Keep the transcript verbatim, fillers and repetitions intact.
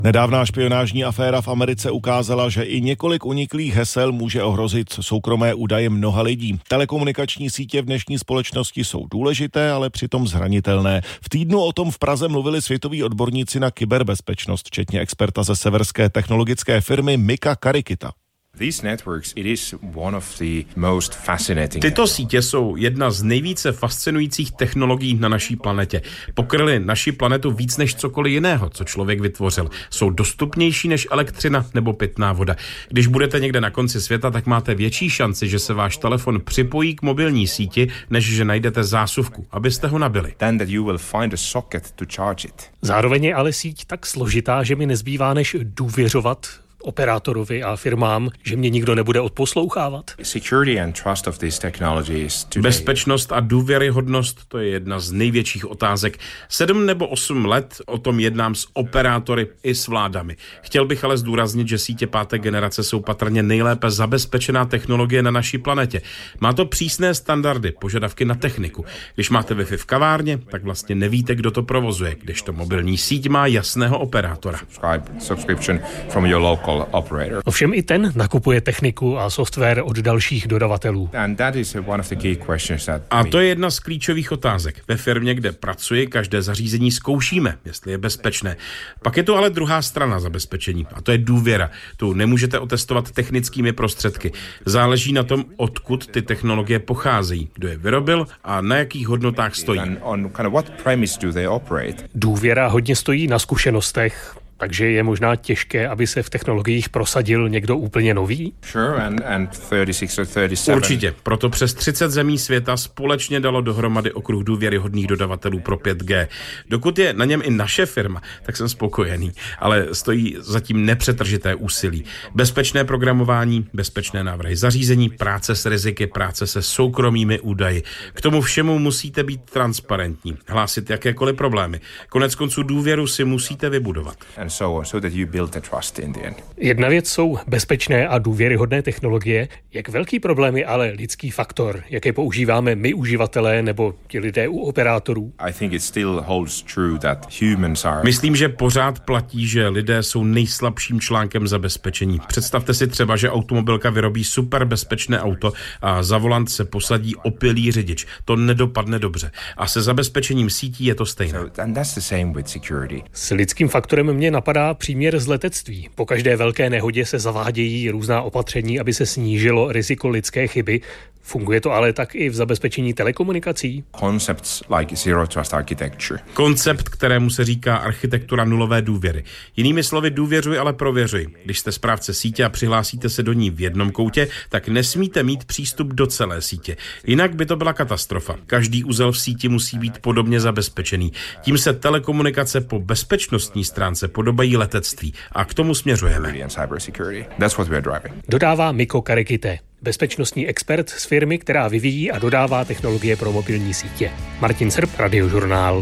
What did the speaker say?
Nedávná špionážní aféra v Americe ukázala, že i několik uniklých hesel může ohrozit soukromé údaje mnoha lidí. Telekomunikační sítě v dnešní společnosti jsou důležité, ale přitom zranitelné. V týdnu o tom v Praze mluvili světoví odborníci na kyberbezpečnost, včetně experta ze severské technologické firmy Mika Karikita. Tyto sítě jsou jedna z nejvíce fascinujících technologií na naší planetě. Pokryly naši planetu víc než cokoliv jiného, co člověk vytvořil. Jsou dostupnější než elektřina nebo pitná voda. Když budete někde na konci světa, tak máte větší šanci, že se váš telefon připojí k mobilní síti, než že najdete zásuvku, abyste ho nabili. Zároveň je ale síť tak složitá, že mi nezbývá než důvěřovat operátorovi a firmám, že mě nikdo nebude odposlouchávat. Bezpečnost a důvěryhodnost, to je jedna z největších otázek. Sedm nebo osm let o tom jednám s operátory i s vládami. Chtěl bych ale zdůraznit, že sítě páté generace jsou patrně nejlépe zabezpečená technologie na naší planetě. Má to přísné standardy, požadavky na techniku. Když máte Wi-Fi v kavárně, tak vlastně nevíte, kdo to provozuje, kdežto mobilní síť má jasného operátora. Ovšem i ten nakupuje techniku a software od dalších dodavatelů. A to je jedna z klíčových otázek. Ve firmě, kde pracuji, každé zařízení zkoušíme, jestli je bezpečné. Pak je tu ale druhá strana zabezpečení, a to je důvěra. Tu nemůžete otestovat technickými prostředky. Záleží na tom, odkud ty technologie pocházejí, kdo je vyrobil a na jakých hodnotách stojí. Důvěra hodně stojí na zkušenostech. Takže je možná těžké, aby se v technologiích prosadil někdo úplně nový? Určitě. Proto přes třicet zemí světa společně dalo dohromady okruh důvěryhodných dodavatelů pro pět G. Dokud je na něm i naše firma, tak jsem spokojený. Ale stojí zatím nepřetržité úsilí. Bezpečné programování, bezpečné návrhy zařízení, práce s riziky, práce se soukromými údaji. K tomu všemu musíte být transparentní, hlásit jakékoliv problémy. Konec konců důvěru si musíte vybudovat. So, so that you build the trust in the end. Jedna věc jsou bezpečné a důvěryhodné technologie. Jak velký problém je ale lidský faktor, jaké používáme my uživatelé nebo ti lidé u operátorů? I think it still holds true that humans are... Myslím, že pořád platí, že lidé jsou nejslabším článkem zabezpečení. Představte si třeba, že automobilka vyrobí super bezpečné auto a za volant se posadí opilý řidič. To nedopadne dobře. A se zabezpečením sítí je to stejné. So, and that's the same with security. S lidským faktorem mě napadá příměr z letectví. Po každé velké nehodě se zavádějí různá opatření, aby se snížilo riziko lidské chyby. Funguje to ale tak i v zabezpečení telekomunikací? Concepts like zero trust architecture. Koncept, kterému se říká architektura nulové důvěry. Jinými slovy, důvěřuj, ale prověřuj. Když jste správce sítě a přihlásíte se do ní v jednom koutě, tak nesmíte mít přístup do celé sítě. Jinak by to byla katastrofa. Každý uzel v síti musí být podobně zabezpečený. Tím se telekomunikace po bezpečnostní stránce podobají letectví. A k tomu směřujeme. Dodává Miko Karikite, bezpečnostní expert z firmy, která vyvíjí a dodává technologie pro mobilní sítě. Martin Srb, Radiožurnál.